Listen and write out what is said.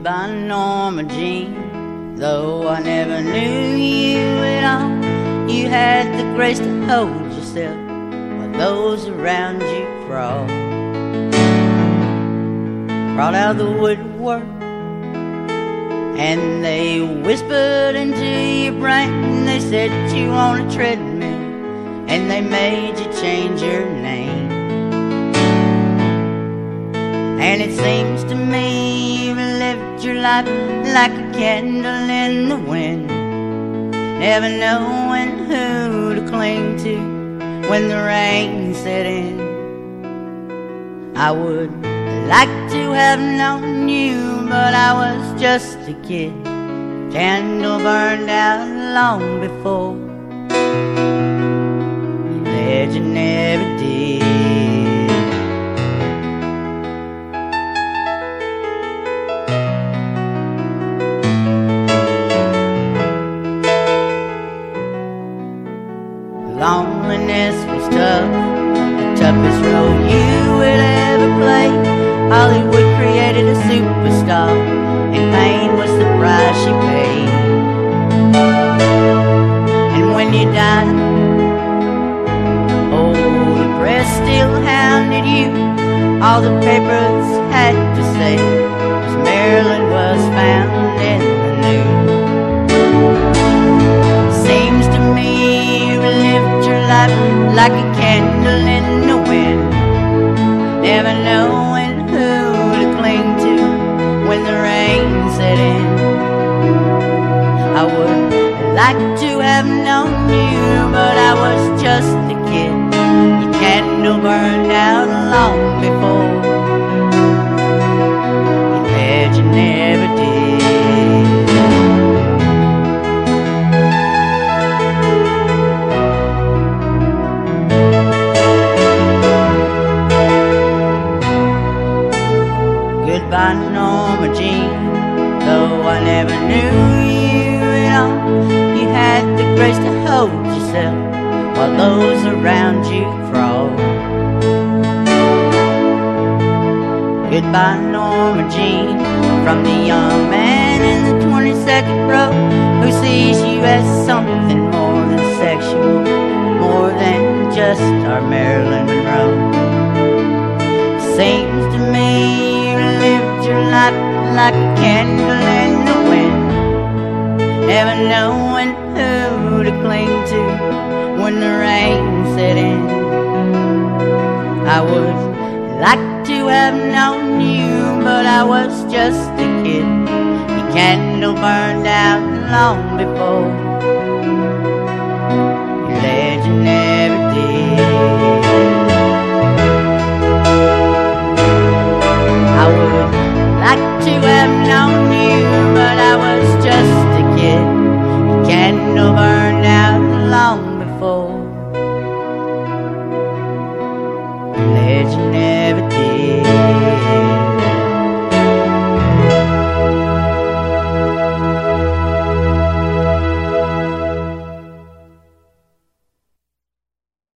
Goodbye, Norma Jean. Though I never knew you at all, you had the grace to hold yourself while those around you crawled out of the woodwork, and they whispered into your brain. They said you on a treadmill, and they made you change your name. And it seems to me you've lived your life like a candle in the wind, never knowing who to cling to when the rain set in. I would like to have known you, but I was just a kid. Candle burned out long before. You said you never did. Loneliness was tough, the toughest role you would ever play. Hollywood created a superstar, and pain was the price she paid. And when you died, oh, the press still hounded you. All the papers had to say was Marilyn was found in the news. Seems to me you lived your life like a candle in the wind, never knowing who to cling to when the rain set in. I would like to have known you, but I was just a kid. Your candle burned out long before. You said you never did. Goodbye, Norma Jean. Though I never knew you at all, you had the grace to hold yourself while those around you crawled. Goodbye, Norma Jean, from the young man in the 22nd row who sees you as something more than sexual, more than just our Marilyn Monroe. Seems to me you lived your life like a candle in the wind, never knowing who to cling to when the rain set in. I would like to have known you, but I was just a kid. Your candle burned out long before. You said you never did. I would like to have known you, but I was just a kid. Your candle burned out long before. You said you never did.